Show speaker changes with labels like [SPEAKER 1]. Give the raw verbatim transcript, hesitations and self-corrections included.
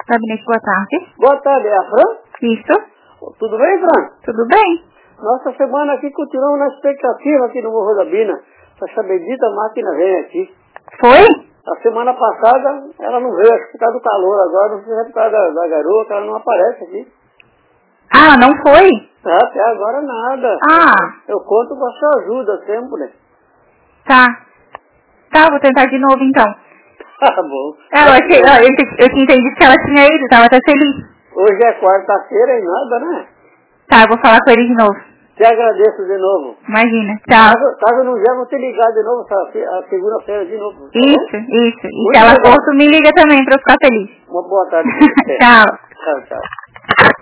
[SPEAKER 1] Gabinete, boa tarde.
[SPEAKER 2] Boa tarde, é a Fran?
[SPEAKER 1] Isso.
[SPEAKER 2] Tudo bem, Fran?
[SPEAKER 1] Tudo bem.
[SPEAKER 2] Nossa semana aqui continuamos na expectativa aqui no Morro da Bina. Essa bendita máquina vem aqui.
[SPEAKER 1] Foi?
[SPEAKER 2] A semana passada ela não veio, acho que por causa do calor agora, não sei se é por causa da, da garota, ela não aparece aqui.
[SPEAKER 1] Ah, não foi?
[SPEAKER 2] Ah, até agora nada.
[SPEAKER 1] Ah.
[SPEAKER 2] Eu conto com a sua ajuda sempre.
[SPEAKER 1] Tá. Tá, vou tentar de novo então.
[SPEAKER 2] Tá bom.
[SPEAKER 1] É, eu, achei, eu, eu, eu tinha entendido que ela tinha ido, tava até feliz.
[SPEAKER 2] Hoje é quarta-feira e nada, né?
[SPEAKER 1] Tá, eu vou falar com ele de novo.
[SPEAKER 2] Te agradeço de novo.
[SPEAKER 1] Imagina. Tchau.
[SPEAKER 2] Caso, caso não vier, vou te ligar de novo, a segunda-feira de novo. Tá
[SPEAKER 1] isso,
[SPEAKER 2] bom?
[SPEAKER 1] isso. E
[SPEAKER 2] Muito
[SPEAKER 1] se ela
[SPEAKER 2] legal.
[SPEAKER 1] for, tu me liga também pra eu ficar feliz.
[SPEAKER 2] Uma boa tarde pra você.
[SPEAKER 1] Tchau.
[SPEAKER 2] Tchau, tchau.